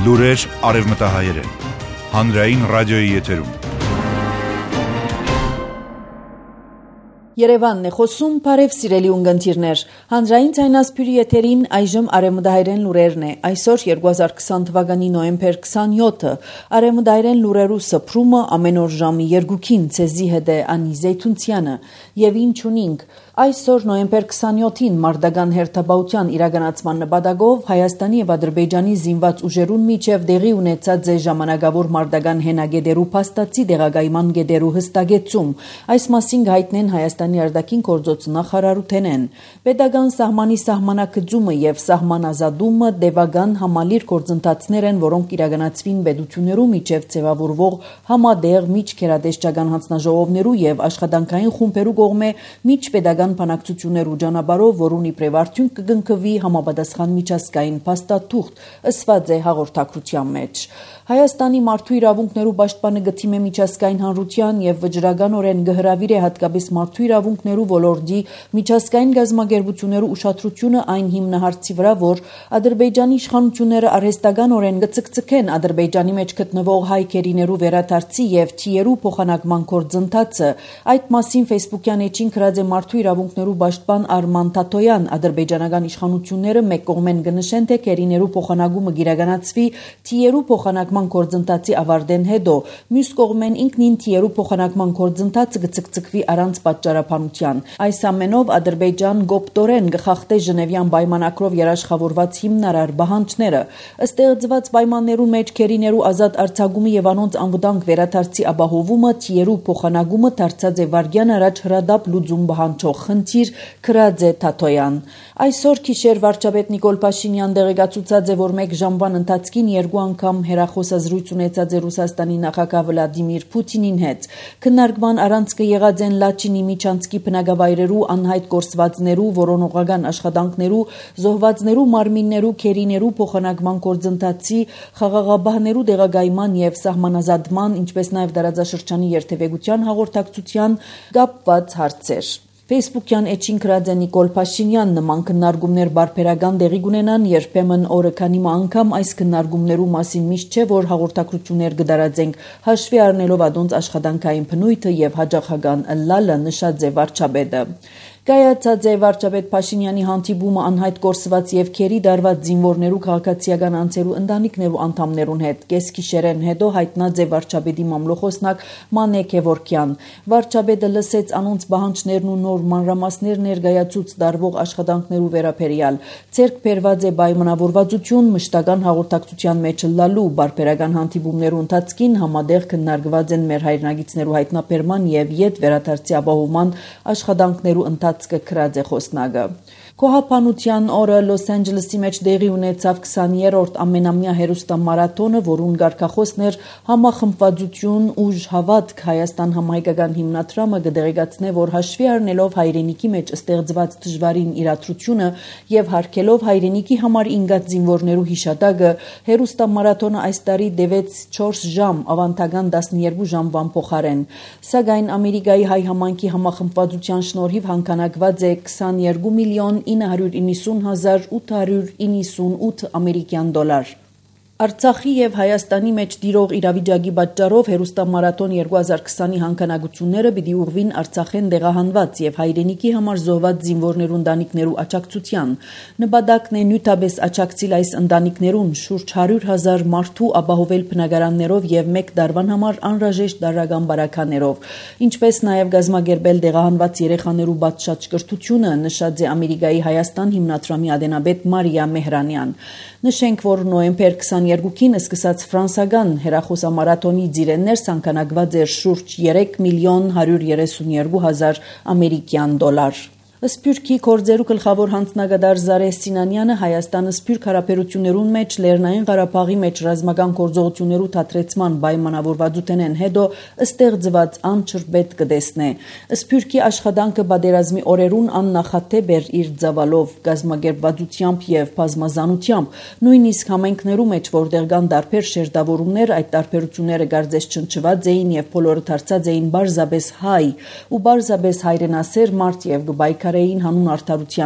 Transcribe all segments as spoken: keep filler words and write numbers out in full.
Լուրեր արևմտահայերեն, հանրային ռադիոյի եթերում։ Երևանն է խոսում, բարև սիրելի ունգընտիրներ, հանրային ցայնասպյուրի եթերին այժմ արևմտահայերեն լուրերն է, այսօր երկու հազար քսան թվականի նոյեմբեր քսանյոթը, արևմտահայերեն լուրերու սփռումը ամեն օր ժամի երկուքին ցեզի հետ է Անի Զեյթունցյանը, եւ ինչ ունինք, այսօր նոյեմբեր քսանյոթին մարտական հերթապահության իրականացման նպատակով Հայաստանի եւ Ադրբեջանի զինված ուժերուն միջև դեղի ունեցած է ժամանակավոր մարտական հենագետերու փաստացի դեղագայման գետերու հստակեցում, այս մասին հայտնեն Հայաստանի արտաքին գործոց նախարարութենեն, պետական սահմանի սահմանակցումը եւ սահմանազատումը դեպական համալիր գործընթացներ են, որոնք իրականացվին պետություններու միջև ձևավորվող համադեղ միջքերադեշտական հանձնաժողովներու եւ աշխատանքային խումբերու կողմէ միջպետական բանակցություններու ճանապարհով, որուն իբրև արդյունք կգնկվի համապատասխան միջազգային փաստաթուղթ, ըսված է հաղորդակցության մեջ։ Հայաստանի մարդու իրավունքներու պաշտպանը գտիմ է միջազգային հանրության եւ վճռականորեն գհրավիր է հատկապես մարդու իրավունքներու ոլորտի միջազգային գազམ་ագերբություններու ուշադրությունը այն հիմնահարցի վրա, որ Ադրբեջանի իշխանությունները արհեստականորեն գծկծկեն Ադրբեջանի մեջ գտնվող հայ քերիներու վերադարձի եւ թիերու փոխանակման գործընթացը, այդ մասին Facebook-յան էջին գրած է մարդու իրավունքներու պաշտպան Արման Թաթոյան, ադրբեջանական իշխանությունները մեկ կողմեն գնշեն թե քերիներու փոխանակումը գիրականացվի թիերու փոխանակման գործընթացի ավարտեն հետո, մյուս կողմեն ինքնին թիերու փոխանակման գործընթացը գծկծկվի առանց պատճառաբանության։ Այս ամենով Ադրբեջան գոպտորեն գխախտե Ժնևյան պայմանակրով երաշխավորված հիմնարար բանջները, ստեղծված պայմաններու մեջ քերիներու ազատ արձակումը եւ անոնց անվտանգ վերադարձի ապահովումը թիերու փոխանակումը դարձած է վարդյան առաջ հրադապ լուծում բանջող խնդիր, գրած է Թաթոյան։ Այսօր գիշեր վարչապետ Նիկոլ Փաշինյան դեղեկացուցած է, որ մեկ ժամվան ընթացքին երկու անգամ հեռախոսազրույց ունեցած է Ռուսաստանի նախագահ Վլադիմիր Պուտինին հետ։ Քննարկման առանցքը եղած են Լաչինի միջանցքի բնակավայրերու անհայտ գործվածներու, որոնողական աշխատանքներու, զոհվածներու մարմիններու, քերիներու փոխանակման գործընթացի, խաղաղաբահներու դեղագայման եւ սահմանազատման, ինչպես նաեւ դարաձաշրջանի երթևեկության հաղորդակցության կապված հարցեր։ Facebook-յան էջին գրած է Նիկոլ Փաշինյան, նման քննարկումներ բարբերական տեղի կունենան, երբեմն օրը քանի անգամ այս քննարկումներու մասին միշտ չէ, որ հաղորդակցություններ կդարածենք, հաշվի առնելով ադոնց աշխատանքային բնույթը եւ հաջողական ըլլալը, նշած է վարչապետը։ Կայացած է վարչապետ Փաշինյանի հանդիպումը անհայտ կորսված եւ քերի դարված զինվորներու քաղաքացիական անձերու ընտանիքներու անդամներուն հետ։ Կեսգիշերեն հետո հայտնած է վարչապետի մամլոխոսնակ Մանե Քևորքյան։ Վարչապետը լսեց անոնց բանջներն ու նոր մանրամասներ ներկայացուց դարվող աշխատանքներու վերաբերյալ։ Ցերկ բերված է պայմանավորվածություն մշտական հաղորդակցության մեջ լալու բարբերական հանդիպումներու ընթացքին համադեղ քննարկված են մեր հայրենագիցներու հայտնաբերման եւ յետ վերադարձի ապահովման աշխատանքներու ընթացքը գրած է խոսնակը։ Կոհապանության օրը Լոս Անջելեսի մեջ դեղի ունեցավ քսաներորդ ամենամյա հերոստամարաթոնը, որուն գարքախոսն էր համախմբվածություն, ուժ, հավատք։ Հայաստան համահայկական հիմնադրամը կդեղեկացնե, որ հաշվի առնելով հայրենիքի մեջ ստեղծված դժվարին իրադրությունը եւ հարգելով հայրենիքի համար ինգած զինվորներու հիշատակը, հերոստամարաթոնը այս տարի դեվեց չորս ժամ, ավանդական տասներկու ժամվան փոխարեն։ Սակայն Ամերիկայի հայ համայնքի համախմբվածության շնորհիվ հանքանակված է քսաներկու միլիոն ինը հարյուր իննսուն հազար ութ հարյուր իննսունութ ամերիկյան դոլար։ Արցախի եւ Հայաստանի մեջ դիրող իրավիճակի պատճառով հերոստամարաթոն երկու հազար քսանի հանքանակությունները պիտի ուղղվին Արցախեն դեղահանված եւ հայրենիքի համար զոհված զինվորներու ընտանիքներու աջակցության։ Նպատակն է նյութաբես աջակցել այս ընտանիքներուն շուրջ հարյուր հազար մարդու ապահովել բնակարաններով եւ մեկ տարվան համար անհրաժեշտ դարական բարականերով, ինչպես նաեւ գազམ་ագերբել դեղահանված երեխաներու բացշաճ կրթությունը, նշած է Ամերիկայի Հայաստան հիմնադրամի ադենաբեդ Մարիա Մեհրանյան։ Նշենք, որ նոյեմբեր քսաներկուին սկսած ֆրանսական հերախոսամարաթոնի ծիրեններ սանկանագված էր շուրջ երեք միլիոն հարյուր երեսունյերկու հազար ամերիկյան դոլար։ Սփյուռքի գործերու գլխավոր հանձնագետար Զարե Սինանյանը Հայաստանը սփյուռք հարաբերություններուն մեջ Լեռնային Ղարաբաղի մեջ ռազմական գործողություններու թատրեցման պայմանավորվածութենեն հետո ստեղծված անչրբետ կտեսնե։ Սփյուռքի աշխատանքը պատերազմի օրերուն աննախադեպ էր իր ծավալով, գազམ་ագերբվածությամբ եւ բազմազանությամբ, նույնիսկ համայնքներու մեջ, որտեղ կան տարբեր շերտավորումներ, այդ տարբերությունները գարձես չնչված էին եւ բոլորը դարձած էին բարձաբես հայ ու բարձաբես հայրենասեր մարդ եւ գբայք հանուն արդարության։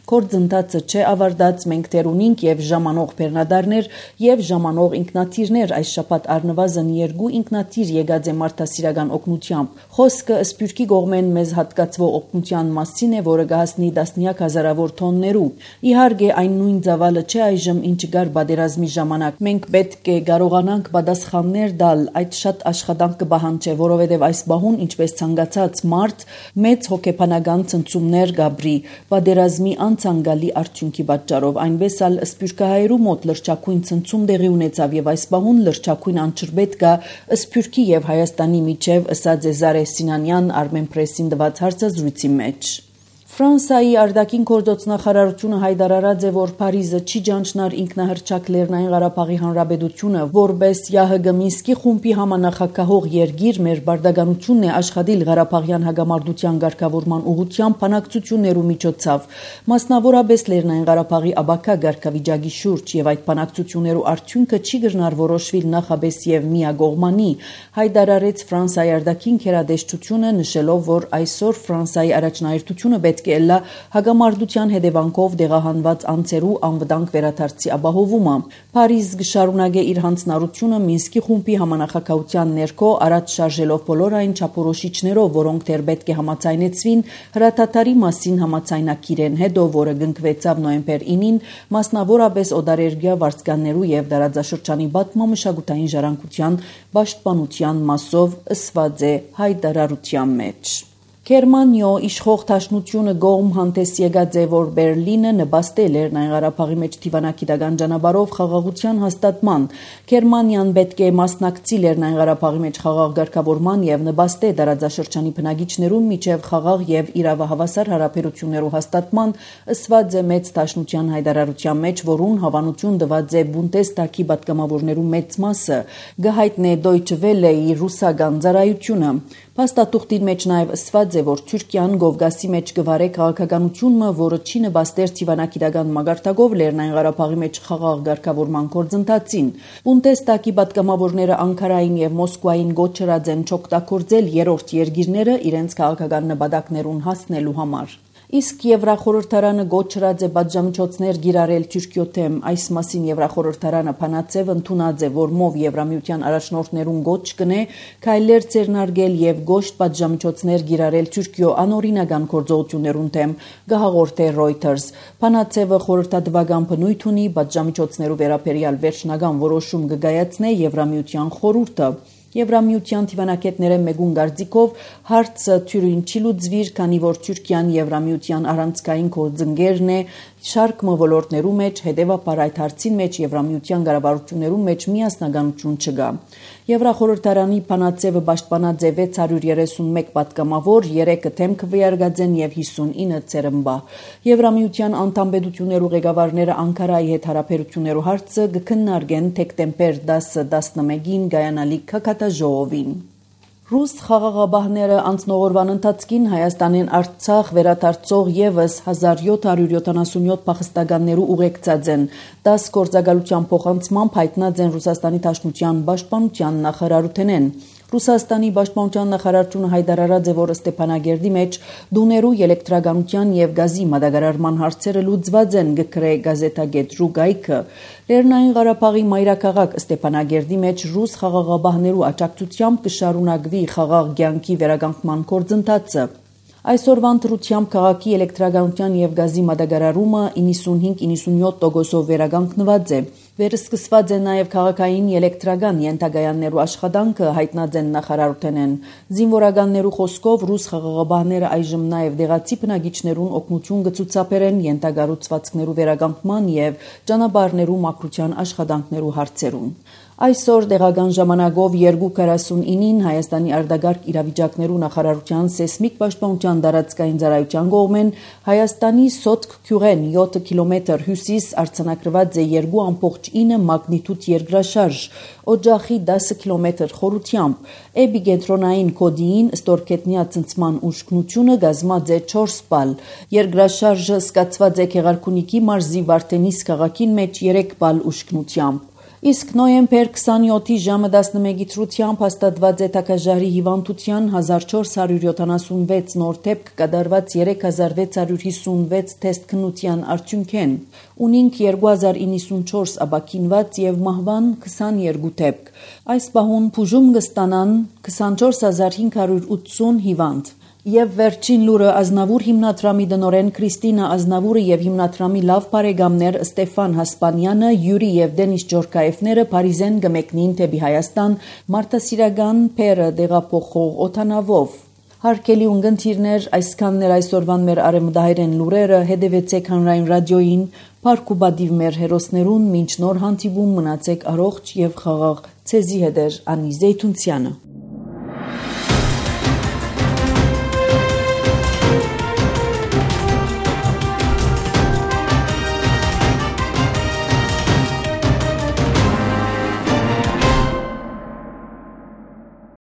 Գործընթացը չէ ավարտած, մենք դեռ ունենք եւ ժամանող բեռնադարներ եւ ժամանող ինքնաթիռներ, այս շաբաթ առնվազն երկու ինքնաթիռ եկած է մարդասիրական օգնությամբ։ Խոսքը Սփյուռքի կողմեն մեզ հատկացվող օգնության մասին է, որը կհասնի տասնյակ հազարավոր տոններու։ Իհարկե, այն նույն ծավալը չէ այժմ, ինչ կար պատերազմի ժամանակ։ Մենք պետք է կարողանանք պատասխաններ տալ, այդ շատ աշխատանք կպահանջի, որովհետեւ այս բահուն, ինչպես ցանկացած մարդ, մեծ հոգեբանական ցնցումներ կապրի։ Պատերազմի ցանկալի արդյունքի պատճառով այնպես ալ սփյուռքահայերու մոտ լրջակույն ցնցում տեղի ունեցավ եւ այս բահուն լրջակույն անչրբետ կա Սփյուռքի եւ Հայաստանի միջև, ըսած է Զարե Սինանյան Armen Press-ին տված հարցազրույցի մեջ։ Ֆրանսիայի արտաքին գործոց նախարարությունը հայտարարած է, որ Փարիզը չի ճանչնար ինքնահռչակ Լեռնային Ղարաբաղի Հանրապետությունը, որպես ԵԱՀԿ Մինսկի խումբի համանախագահող երկիր մեր բարդականությունն է աշխատել Ղարաբաղյան հակամարտության ղեկավարման ուղղությամբ բանակցություններու միջոցով, մասնավորապես Լեռնային Ղարաբաղի աբակա ղեկավարի շուրջ եւ այդ բանակցություններու արդյունքը չի գտնար որոշվել նախաբես եւ միակողմանի, հայտարարեց Ֆրանսիայի արտաքին քերադեշտությունը, նշելով, որ այսօր Ֆրանսիայի առաջնահերթությունը պետք Կելլա հագամարտության հետևանքով դեղահանված անձերու անվտանգ վերադարձի ապահովումը։ Փարիզ գշարունակե իր հանձնառությունը Մինսկի խումբի համանախագահության ներքո առաջ շարժելով բոլոր այն չափորոշիչներով, որոնք դեռ պետք է համաձայնեցվին հրաթաթարի մասին համաձայնագիրեն հետո, որը կնքվեցավ նոյեմբեր ինին, մասնավորապես օդարերգյա վարձկաններու եւ դարաձաշրջանի պատմամշակութային ժառանգության պաշտպանության մասով ըսված է հայտարարության մեջ։ Գերմանիո իշխող դաշնությունը գոմ հանդես եկած է, որ Բերլինը նպաստել Լեռնային Ղարաբաղի մեջ դիվանագիտական ճանապարհով խաղաղության հաստատման։ Գերմանիան պետք է մասնակցի Լեռնային Ղարաբաղի մեջ խաղաղ ղեկավարման եւ նպաստե տարածաշրջանի բնակիչներուն միջև խաղաղ եւ իրավահավասար հարաբերություններու հաստատման, ըսված է մեծ դաշնության հայտարարության մեջ, որուն հավանություն տված է Բունդեսթագի պատգամավորներու մեծ մասը, գահիտնե Deutsche Welle-ի ռուսական ծառայությունը։ Փաստաթուղթի մեջ նաև ըսված է, որ Թուրքիան Կովկասի մեջ կվարե քաղաքականությունը, որը չի նպաստեր դիվանագիտական մագարտակով Լեռնային Ղարաբաղի մեջ խաղաղ ղեկավարման գործընթացին։ Բունդեսթագի պատգամավորները Անկարային եւ Մոսկվային գոչրած են չօգտագործել երրորդ երկիրները իրենց քաղաքական նպատակներուն հասնելու համար։ Իսկ Եվրախորհրդարանը գոչրած է պատժամիջոցներ գիրարել Թուրքիո թեմ, այս մասին Եվրախորհրդարանը փանացև ընդունած է, որ մով Եվրամիության առաջնորդներուն գոչ կնե քայլեր ձեռնարկել եւ գոշտ պատժամիջոցներ գիրարել Թուրքիո անօրինական գործողություններուն թեմ, գահաղորդե Reuters։ Փանացևը խորհրդատվական բնույթ ունի, պատժամիջոցներու վերաբերյալ վերջնական որոշում կգայացնե Եվրամիության խորհուրդը։ Եվրամիության դիվանագետները մեգուն գարձիկով հարցը թյուրին չի լուծվիր, քանի որ Թուրքիան Եվրամիության առանցքային գործընկերն է շարք ոլորտներու մեջ, հետևաբար այդ հարցին մեջ Եվրամիության կառավարություններու մեջ միասնականություն չկա։ Եվրախորհրդարանի փանացևը պաշտպանած է վեց հարյուր երեսունմեկ պատգամավոր, երեքը թեմ քվեարկած են եւ հիսունինը ցերմբա։ Եվրամիության անդամբեդություններու ղեկավարները Անկարայի հետ հարաբերություններու հարցը կքննարկեն դեկտեմբեր տասը տասնմեկին գայանալի քակատաժողովին։ Ռուս խաղաղապահները անցնողորվան ընթացքին Հայաստանին Արցախ վերադարձող եւս հազար յոթ հարյուր յոթանասունյոթ փախստականներու ուղեկցած են։ դաս գործակալության փոխանցմամբ հայտնած են Ռուսաստանի Դաշնության պաշտպանության նախարարութենեն։ Ռուսաստանի պաշտպանության նախարարությունը հայտարարած է, որ Ստեփանագերդի մեջ դուներու էլեկտրականության եւ գազի մատակարարման հարցերը լուծված են, գկրե գազետագետ Ռուգայքը։ Լեռնային Ղարաբաղի մայրաքաղաք Ստեփանագերդի մեջ ռուս խաղաղապահներու աջակցությամբ կշարունակվի խաղաղ կյանքի վերականգնման գործընթացը։ Այսօրվան դրությամբ քաղաքի էլեկտրականության եւ գազի մատակարարումը իննսունհինգ իննսունյոթ տոկոսով վերականգնված է։ Վերսկսված է նաև քաղաքային էլեկտրական ենթակայաններու աշխատանքը, հայտնած են նախարարութենեն։ Զինվորականներու խոսքով ռուս խաղաղապահները այժմ նաև դեղացի բնակիչներուն օգնություն կցուցաբերեն ենթակառուցվածքներու վերականգնման եւ ճանապարհներու մաքրության աշխատանքներու հարցերուն։ Այսօր տեղական ժամանակով երկու քառասունինին Հայաստանի արտագաղթ իրավիճակներու նախարարության սեյսմիկ պաշտպանության տարածքային ծառայության կողմեն Հայաստանի Սոտք Քյուրեն յոթ կիլոմետր հյուսիս արձանագրված է երկու ամբողջ ինը մագնիտուդ երկրաշարժ, օջախի դասը կիլոմետր խորությամբ։ Էպիկենտրոնային կոդիին ստորգետնյա ցնցման ուժգնությունը գազմած է չորս բալ։ Երկրաշարժը սկացված է Գեղարքունիքի մարզի Վարդենիս քաղաքին մեջ երեք բալ ուժգնությամբ։ Իսկ նոյեմբեր քսանյոթի ժամը տասնմեկի թրությամբ հաստատված է թագաժարի հիվանդության հազար չորս հարյուր յոթանասունվեց նոր դեպք կատարված երեք հազար վեց հարյուր հիսունվեց թեստ քննության արդյունքեն, ունինք երկու հազար իննսունչորս ապաքինված եւ մահվան քսաներկու դեպք։ Այս պահուն բուժում կստանան քսանչորս հազար հինգ հարյուր ութսուն հիվանդ։ Եվ վերջին լուրը Ազնավուր հիմնադրամի տնօրեն Քրիստինա Ազնավուրը եւ հիմնադրամի լավ բարեկամներ Ստեփան Հասպանյանը, Յուրի եւ Դենիս Ջորկաևները Փարիզեն կմեկնին դեպի Հայաստան մարտահրավերական փերը դեղափոխող օթանավով։ Հարգելի ունգընտիրներ, այսքաններ այսօրվան մեր արևմտահայերեն լուրերը, հետևեցեք հանրային ռադիոյին, փառք ու բադիվ մեր հերոսներուն, մինչ նոր հանդիպում մնացեք առողջ եւ խաղաղ։ Ցեզի հետ Անի Զեյթունցյանը։